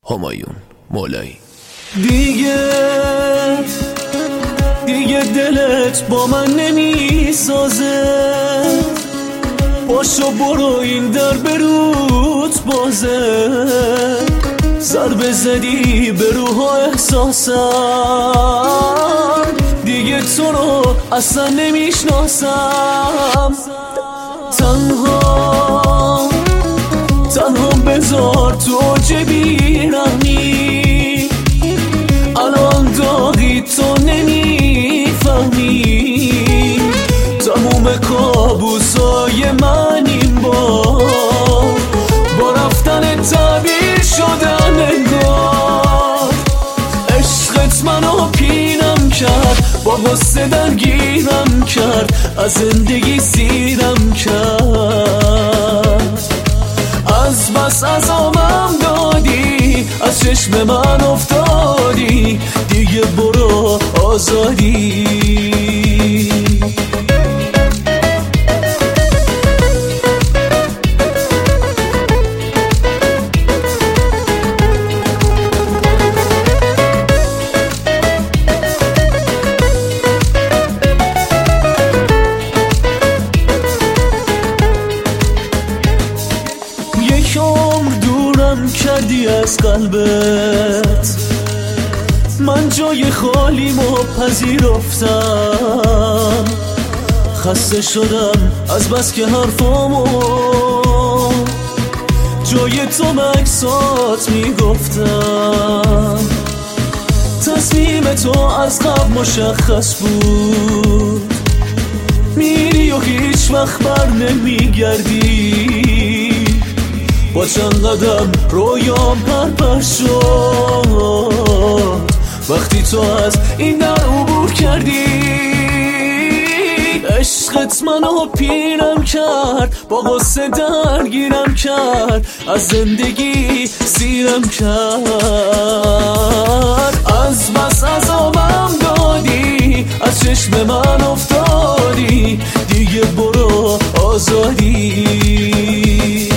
همایون مولایی. دیگه دلت با من نمیسازه، پاشو برو این در بروت بازه، ضربه زدی به روح احساسم، دیگه تو رو اصلا نمیشناسم. تنها بذار تو جبینمی، الان داغی تو نمیفهمی، تموم کابوسای من این با رفتن تعبیر شدن انگار. عشقت منو پینم کرد، با غصه درگیرم کرد، از زندگی سیرم کرد. از بس عذابم دادی، از چشم من افتادی، دیگه برو آزادی. دورم کردی از قلبت، من جای خالیمو پذیرفتم، خسته شدم از بس که حرفامو جای تو مکسات میگفتم. تصمیم تو از قبل مشخص بود، میری و هیچ وقت بر نمیگردی، با چند قدم رویام پر شد، وقتی تو از این در عبور کردی. عشقت منو پینم کرد، با غصه درگیرم کرد، از زندگی سیرم کرد. از بس عذابم دادی، از چشم من افتادی، دیگه برو آزادی.